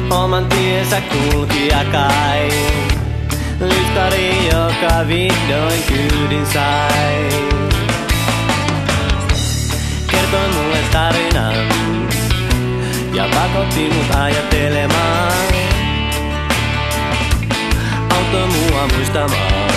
oman tiensä kulkija kai. Lyftari, joka vihdoin kyydin sai. Kertoi mulle tarinan ja pakotti mut ajattelemaan. Auttoi mua muistamaan.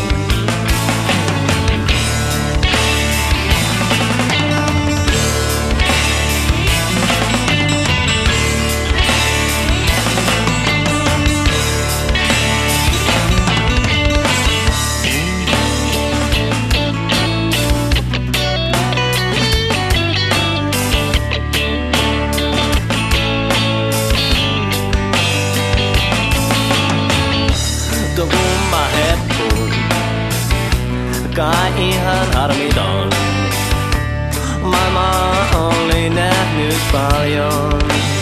Kai ihan harmiton. Maailma oli nähnyt paljon.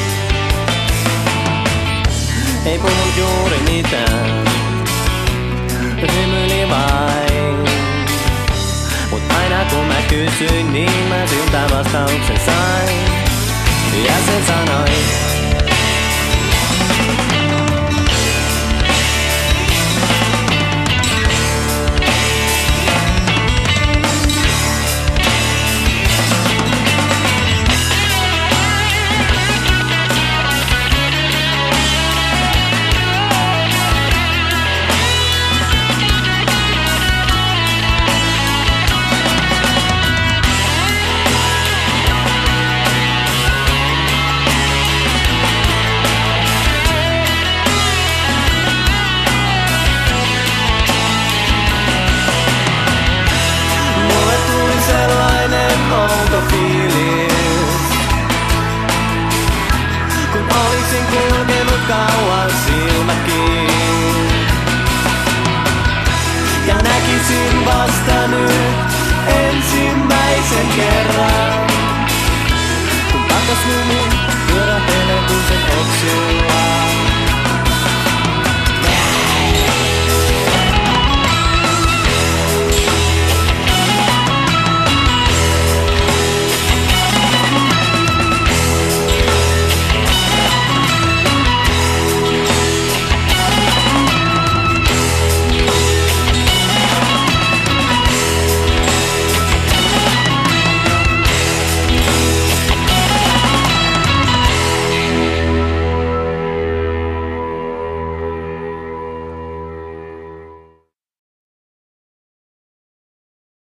Ei puhunut juuri mitään, hymyili vain. Mut aina kun mä kysyin, niin mä siltä vastauksen sain. Ja se sanoi: outo fiilis, kun olisin kulkenut kauan silmät kiinni. Ja näkisin vasta nyt ensimmäisen kerran, kun takas lumi pyörähtelee kun sen eksyy.